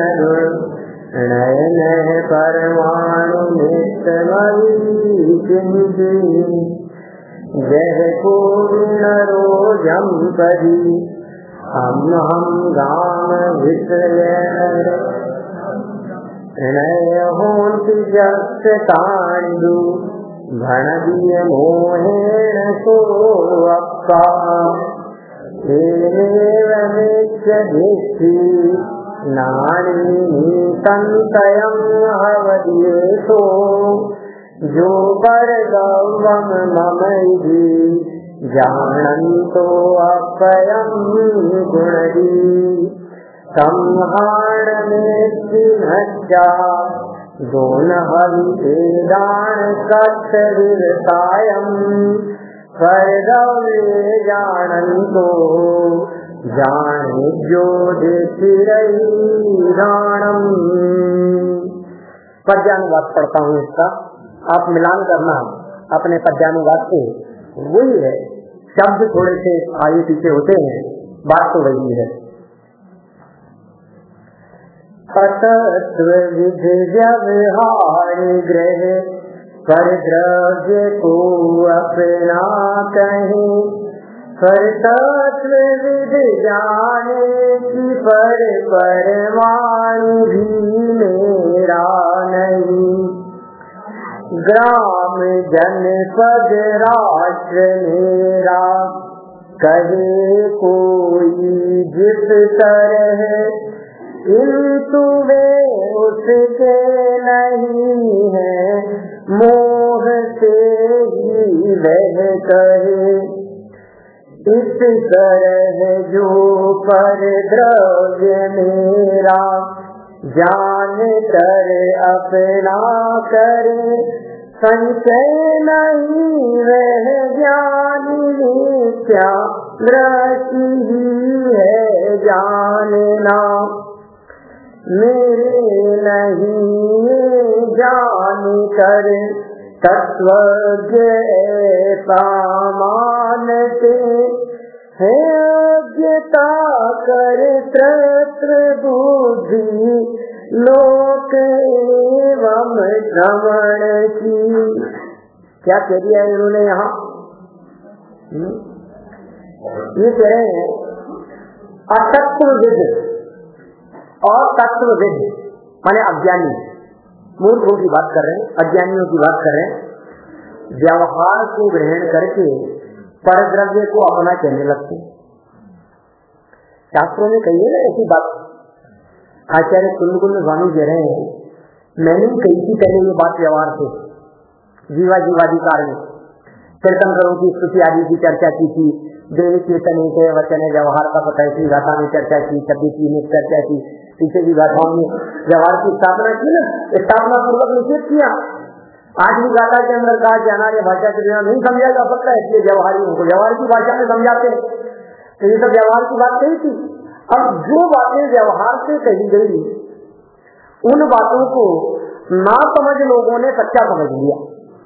नयन परमाणु नित्यमविचिन्ति जय पूर्णरोजं पदी हम गाम विषय नय होन्ति जस्तांडु भणदीय मोहेन सो अप्पा एव नित्य दृष्टि नानी संतयं हवदेशो जो पर गौवम मम इति जानन्तो अपयं गुणदी संहार में दोन हविदान कक्षविरतायं परगव्ये जानन्तो जाने जो देखिरैराणम्। पद्यानुवाद पढ़ता हूँ इसका, आप मिलान करना अपने पद्यानुवाद से। वही है, शब्द थोड़े से आगे पीछे होते हैं, बात तो वही है। अतत्व विधि व्यवहार ग्रह पर द्रव्य को अपना कहीं, पर तत्व विधि जाने की पर परमाणु भी मेरा नहीं। ग्राम जनपद राष्ट्र मेरा कहे कोई जिस तरह, किंतु वे उसके नहीं है, मोह से ही वह कहे। इस तरह जो पर द्रव्य मेरा जान कर अपना करे, संशय नहीं वह ज्ञानी क्या दृष्टि ही है जानना। मेरे नहीं जान कर तत्वज्ञ मानते है, अज्ञता कर त्रत्र बुद्धि लोक एवं श्रवण की। क्या कह दिया इन्होंने यहाँ? ये कह रहे हैं अतत्वविद और तत्वविद माने अज्ञानी, मूर्खों की बात कर रहे हैं, अज्ञानियों की बात कर रहे हैं। व्यवहार को ग्रहण करके परद्रव्य को अपना कहने लगते हैं। शास्त्रों में कही है ना ऐसी बात। आचार्य कुंदकुंद स्वामी कह रहे हैं, मैंने कही थी पहले ये बात व्यवहार से, जीवा जीवाधिकार में तीर्थंकरों की स्तुति आदि की चर्चा की थी, देव कीर्तन के वचन व्यवहार का पता है, गाथा में चर्चा की, 26 में चर्चा की, पीछे की गाथाओं में व्यवहार की स्थापना की ना, स्थापना पूर्वक निषेध किया। आज भी गाथा के अंदर कहा कि अनार्य भाषा के बिना नहीं समझा जा सकता, इसलिए व्यवहारियों को व्यवहार की भाषा में समझाते हैं। तो ये सब व्यवहार की बात कही थी। अब जो बातें व्यवहार से कही गई, उन बातों को ना समझ लोगों ने सच्चा समझ लिया।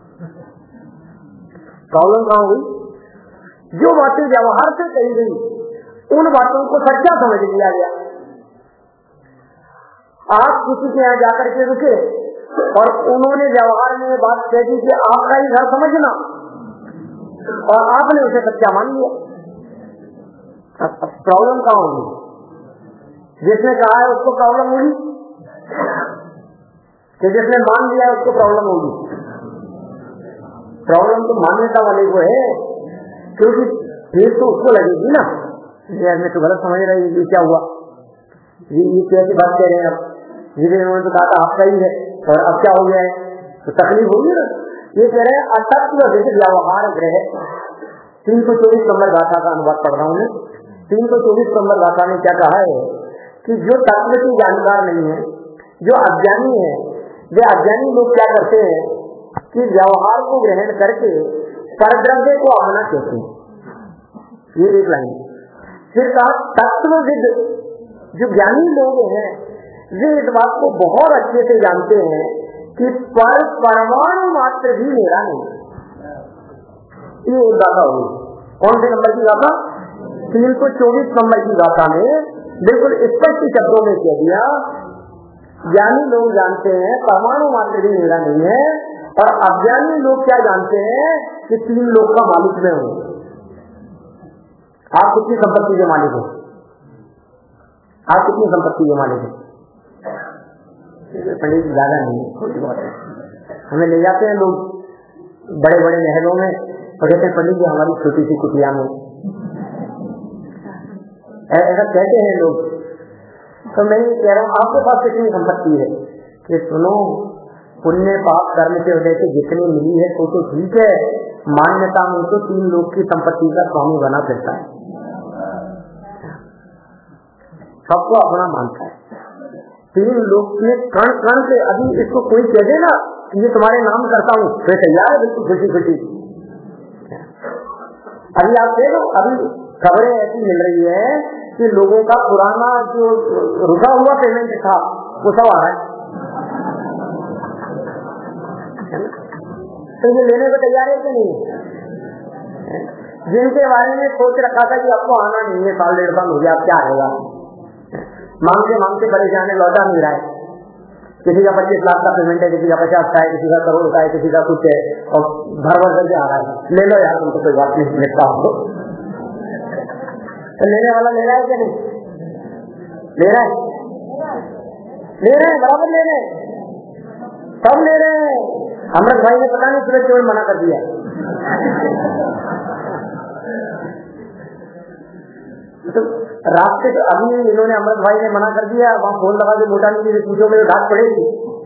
प्रॉब्लम कहाँ हुई? जो बातें व्यवहार से कही गई, उन बातों को सच्चा समझ लिया गया। आप किसी के यहाँ जाकर के रुके और उन्होंने व्यवहार में बात कह दी कि आपका ही घर समझना, और आपने उसे सच्चा मान लिया। प्रॉब्लम कहाँ होगी? जिसने कहा है उसको प्रॉब्लम होगी कि जिसने मान लिया है उसको प्रॉब्लम होगी? प्रॉब्लम तो मान्यता वाले को है, क्योंकि फिर तो उसको लगेगी ना, यार मैं तो गलत समझ रही, ये क्या हुआ, ये कैसी बात कह रहे हैं। अब जिन्होंने तो कहा था आपका ही है और अब क्या हो गया है, तो तकलीफ होगी ना। ये कह रहे हैं अतत्व व्यवहार ग्रह। 324 नंबर गाथा का अनुवाद पढ़ रहा हूँ मैं। 324 नंबर गाथा में क्या कहा है कि जो तत्व की जानकार नहीं है, जो अज्ञानी है, वे अज्ञानी लोग क्या करते हैं कि व्यवहार को ग्रहण करके परद्रव्य को अपना कहते हैं। ये एक लाइन। फिर कहा तत्वविद, जो ज्ञानी लोग हैं वे इस बात को बहुत अच्छे से जानते हैं कि परमाणु मात्र भी मेरा नहीं। ये एक गाथा हुई। कौन से नंबर की गाथा? 324 नंबर की गाथा में बिल्कुल स्पष्ट शब्दों में कह दिया, ज्ञानी लोग जानते हैं परमाणु मात्र भी मेरा नहीं है, और अज्ञानी लोग क्या जानते हैं कि 3 लोग का मालिक मैं हूं। आप कितनी संपत्ति के मालिक हो? आप कितनी संपत्ति के मालिक हो? पंडित जी ज्यादा नहीं, थोड़ी बहुत है। हमें ले जाते हैं लोग बड़े बड़े महलों में और कहते हैं पंडित जी हमारी छोटी सी कुटिया में, ऐसा कहते हैं लोग। तो मैं ये कह रहा हूँ आपके पास कितनी संपत्ति है कि सुनो, पुण्य पाप कर्म के वजह से जितनी मिली है तो ठीक है, मान्यता में तो 3 लोग की संपत्ति का स्वामी बना फिरता है, सबको अपना मानता है। 3 लोग में कण कण से अभी इसको कोई कह दे ना ये तुम्हारे नाम करता हूँ, फिर तैयार है बिल्कुल खुशी खुशी। अभी आप देखो, अभी खबरें ऐसी मिल रही है कि लोगों का पुराना जो रुका हुआ पेमेंट था वो सब आ रहा है। तो ये लेने को तैयार है कि नहीं? जिनके बारे में सोच रखा था कि आपको आना नहीं है, 1.5 साल हो गया, अब क्या आएगा, मांगते मांगते परेशान है, लौटा नहीं रहा है। किसी का 25 लाख का पेमेंट है, किसी का 50 का है, किसी का करोड़ का है, किसी का कुछ है, और भर भर करके आ रहा है, ले लो यार, तुमको कोई बात नहीं लेता हूँ। तो लेने वाला ले रहा है क्या नहीं? ले रहा है, बराबर ले रहे हैं, सब ले रहे हैं। अमृत भाई ने पता नहीं सूरज केवल मना कर दिया। तो रास्ते तो अभी इन्होंने, अमृत भाई ने मना कर दिया, वहां फोन लगा के मोटा नहीं पूछो, मेरे घाट पड़ेगी।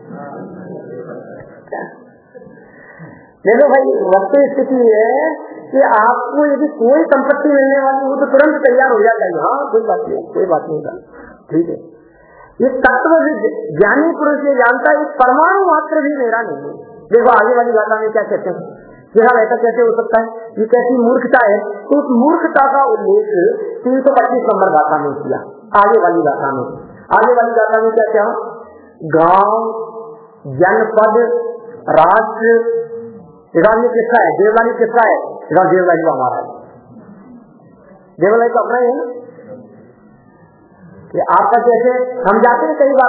देखो भाई, वक्त स्थिति है कि आपको यदि कोई संपत्ति मिलने वाली हो तो तुरंत तैयार हो जाता है, हाँ कोई बात नहीं, कोई बात नहीं, ठीक है। ये तत्व ज्ञानी पुरुष ये जानता है, परमाणु मात्र भी मेरा नहीं है। देखो आगे वाली गाथा में क्या कहते हैं, जरा ऐसा कैसे हो सकता है, ये कैसी मूर्खता है। तो उस मूर्खता का उल्लेख 325 नंबर गाथा में किया। आगे वाली गाथा में क्या क्या, गांव, जनपद, राष्ट्र, ये किसका है? देवलानी किसका है? देवलानी को हमारा है, देवलानी तो अपना ही है ना। आपका कैसे हम जाते हैं कई बार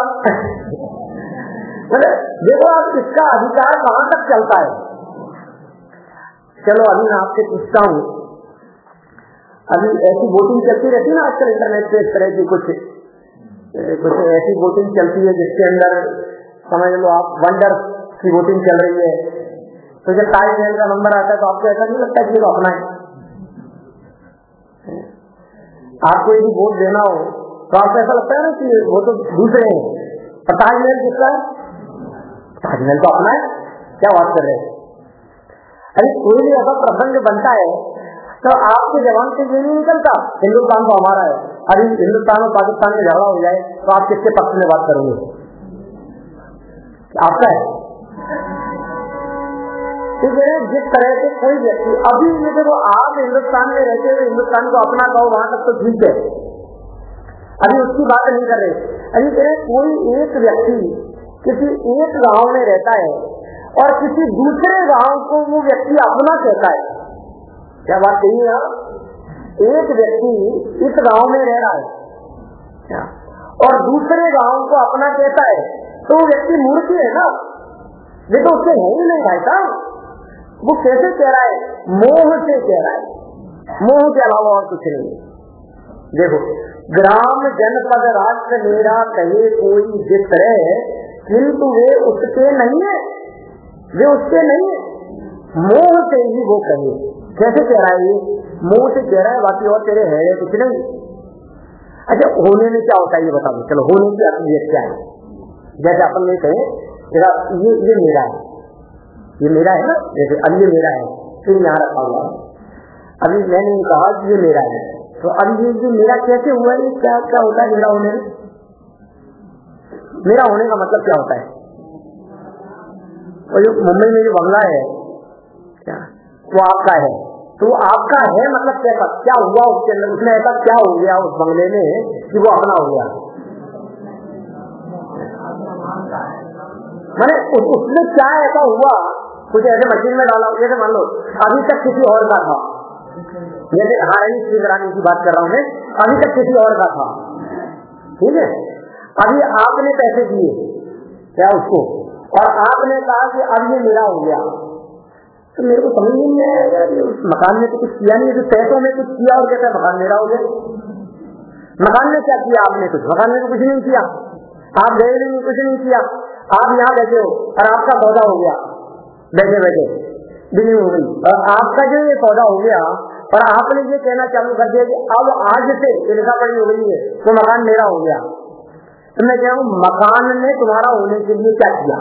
देखो आप इसका अधिकार कहां तक चलता है। चलो अभी मैं आपसे पूछता हूँ, अभी ऐसी वोटिंग चलती रहती है ना आजकल इंटरनेट पे, इस तरह की कुछ ऐसी वोटिंग चलती है जिसके अंदर समझ लो आप वंडर की वोटिंग चल रही है। तो जब ताजमहल का नंबर आता है तो आपको ऐसा नहीं लगता कि वो अपना है? आपको यदि वोट देना हो तो आपको ऐसा लगता है ना कि वो तो दूसरे हैं, और ताजमहल किसका है? ताजमहल तो अपना है, क्या बात कर रहे हैं। अरे कोई भी ऐसा प्रसंग बनता है तो आपके जवान से ये नहीं निकलता हिंदुस्तान तो हमारा है। अभी हिंदुस्तान और पाकिस्तान में झगड़ा हो जाए तो आप किसके पक्ष में बात करोगे? आपका है, ठीक है। जिस तरह से कोई व्यक्ति, अभी ये देखो आप हिंदुस्तान में रहते हुए हिंदुस्तान को अपना कहो वहां तक तो ठीक है, अभी उसकी बात नहीं कर रहे। अभी कह रहे कोई एक व्यक्ति किसी एक गांव में रहता है और किसी दूसरे गांव को वो व्यक्ति अपना कहता है, क्या बात सही है? एक व्यक्ति इस गांव में रह रहा है और दूसरे गांव को अपना कहता है, तो वो व्यक्ति मूर्ख है ना, ये तो उससे है ही नहीं भाई साहब। वो कैसे कह रहा है? मोह से कह रहा है, मोह के अलावा और कुछ नहीं। देखो, ग्राम जनपद राष्ट्र मेरा कहे कोई जिस तरह, किंतु वे उसके नहीं है, वे उसके नहीं है, मोह से ही वो कहे। कैसे कह रहा है? ये मोह से कह रहा है, बाकी और तेरे है कुछ नहीं। अच्छा, होने में क्या होता है ये बताओ। चलो, होने की असलियत क्या है? जैसे अपन ये कहे ये मेरा है, ये मेरा है ना, जैसे अब ये मेरा है, फिर यहाँ रखा हुआ है, अभी मैंने कहा कि ये मेरा है, तो अब ये जो मेरा कैसे हुआ है? क्या क्या होता है मेरा होने में? मेरा होने का मतलब क्या होता है? और जो मुंबई में जो बंगला है क्या वो आपका है, तो आपका है मतलब कैसा, क्या हुआ उसके अंदर, उसमें ऐसा क्या हो गया उस बंगले में कि वो अपना हो गया? मैंने उसमें क्या ऐसा हुआ, कुछ ऐसे मशीन में डाला, जैसे मान लो अभी तक किसी और का था, जैसे हारनी की बात कर रहा हूँ मैं, अभी तक किसी और का था, ठीक है। अभी आपने पैसे दिए क्या उसको, और आपने कहा कि अब ये मेरा हो गया, तो मेरे को समझ नहीं आया यार, उस मकान में तो कुछ किया नहीं, तो पैसों में कुछ किया और कहता मकान मेरा हो गया। मकान में क्या किया आपने? कुछ मकान में तो कुछ नहीं किया, आप गए नहीं, कुछ नहीं किया, आप यहाँ बैठे हो और आपका सौदा हो गया, बैठे बैठे बिलिंग हो गई, और आपका जो ये सौदा हो गया और आपने ये कहना चालू कर दिया कि अब आज से लिखा पढ़ी हो गई है तो मकान मेरा हो गया। तो मैं कह रहा हूँ मकान ने तुम्हारा होने के लिए क्या किया?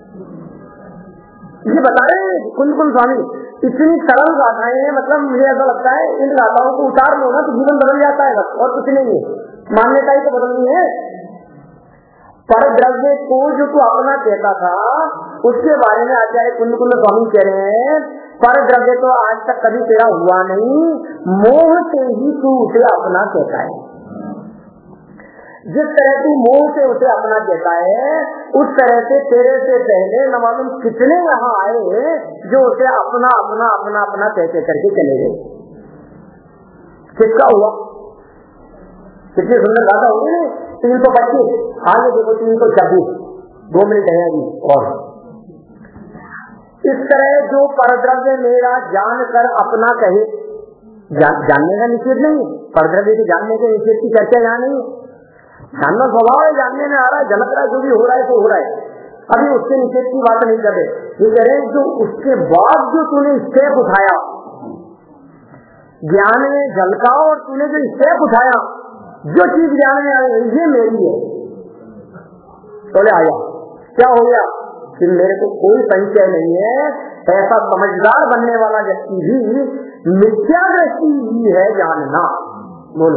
ये बता रहे कुल स्वामी, इतनी सरल गाथाएं हैं, मतलब मुझे ऐसा लगता है इन गाथाओं को उतार लो ना तो जीवन बदल जाता है, बस और कुछ नहीं है, मान्यता ही तो बदलनी है। पर द्रव्य को जो तू अपना कहता था उसके बारे में आचार्य कुंद स्वामी कह रहे हैं, पर द्रव्य तो आज तक कभी तेरा हुआ नहीं, मोह से ही तू उसे अपना कहता है। जिस तरह तू मोह से उसे अपना कहता है, उस तरह से तेरे से पहले न मालूम कितने यहाँ आए जो उसे अपना अपना अपना अपना कहते करके चले गए। किसका हुआ? कितनी सुंदर गाथा हुई है। 325 आगे देखो 326, 2 मिनट है अभी और। इस तरह जो परद्रव्य मेरा जान कर अपना कहे, जानने का निषेध नहीं, परद्रव्य के जानने के निषेध की चर्चा यहाँ नहीं। जानना स्वभाव है, जानने में आ रहा है, झलक रहा है, जो भी हो रहा है तो हो रहा है, अभी उसके निषेध की बात नहीं कर रहे। ये कह रहे हैं जो उसके बाद जो तूने स्टेप उठाया, ज्ञान में झलका और तूने जो स्टेप उठाया, जो चीज ज्ञान में आई ये मेरी है, बोले आया क्या हो गया कि मेरे को कोई संशय नहीं है। ऐसा समझदार बनने वाला व्यक्ति भी मिथ्या दृष्टि ही है जानना। बोलो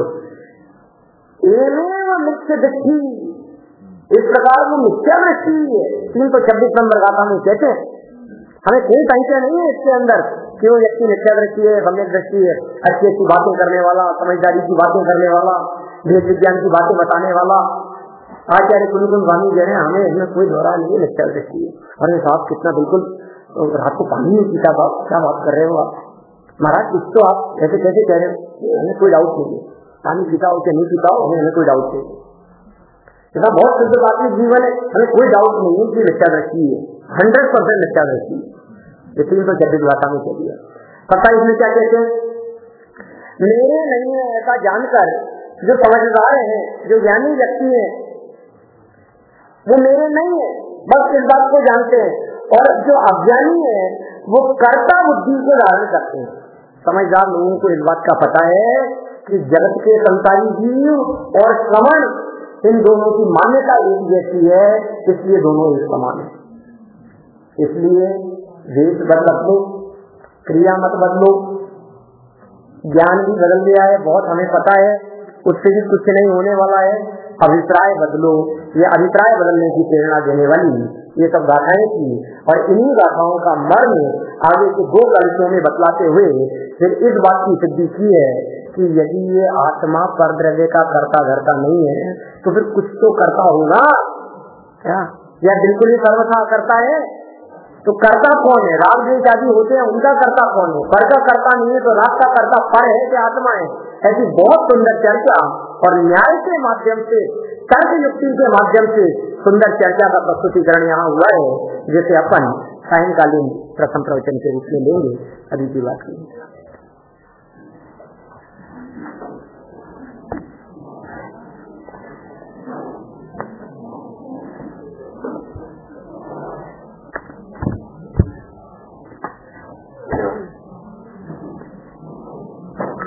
एवं मिथ्या दृष्टि, इस प्रकार वो मिथ्या दृष्टि है। 326 नंबर गाथा में कहते हैं हमें कोई संशय नहीं है इसके अंदर कि वो व्यक्ति मिथ्या दृष्टि है, सम्यक दृष्टि है, अच्छी अच्छी बातें करने वाला, समझदारी की बातें करने वाला, वेद विज्ञान की बातें बताने वाला। आचार्य कुलकुल स्वामी कह रहे हैं हमें इसमें कोई दोहरा नहीं है, मिथ्या दृष्टि है। अरे साहब कितना बिल्कुल रात को पानी नहीं पीता, बाप क्या बात कर रहे हो आप महाराज? कुछ तो आप ऐसे कैसे कह रहे हो? हमें कोई डाउट नहीं है, पानी पीता हो क्या नहीं पीता हो, हमें कोई डाउट नहीं। ऐसा बहुत शुद्ध बात जीवन है, हमें कोई डाउट नहीं है कि मिथ्या दृष्टि है, 100% मिथ्या दृष्टि है। ये 326 गाथा में कह दिया। पता इसमें क्या कहते हैं? मेरे नहीं है ऐसा जानकर जो समझदार है, जो ज्ञानी व्यक्ति है, वो मेरे नहीं है, बस इस बात को जानते हैं। और जो अज्ञानी है वो कर्ता बुद्धि को धारण करते हैं। समझदार लोगों को इस बात का पता है कि जगत के संसारी जीव और श्रवण, इन दोनों की मान्यता एक जैसी है, इसलिए दोनों एक समान है। इसलिए वेद बदलो, क्रिया मत बदलो, ज्ञान भी बदल गया है बहुत, हमें पता है, उससे भी कुछ नहीं होने वाला है। अभिप्राय बदलो, ये अभिप्राय बदलने की प्रेरणा देने वाली ये सब गाथाएं थी। और इन्हीं गाथाओं का मर्म आगे के 2 कवियों में बतलाते हुए फिर इस बात की सिद्धि की है कि यदि ये आत्मा परद्रव्य का कर्ता धर्ता नहीं है तो फिर कुछ तो करता होगा क्या? या बिल्कुल ही सर्वथा करता है? तो कर्ता कौन है? राग द्वेष आदि होते हैं, उनका कर्ता कौन है? पर का कर्ता नहीं है तो राग का कर्ता पर है कि आत्मा है? ऐसी बहुत सुंदर चर्चा और न्याय के माध्यम से, तर्क युक्ति के माध्यम से सुंदर चर्चा का प्रस्तुतिकरण यहाँ हुआ है, जिसे अपन सायंकालीन प्रथम प्रवचन के रूप में लेंगे। अभी की बात करेंगे।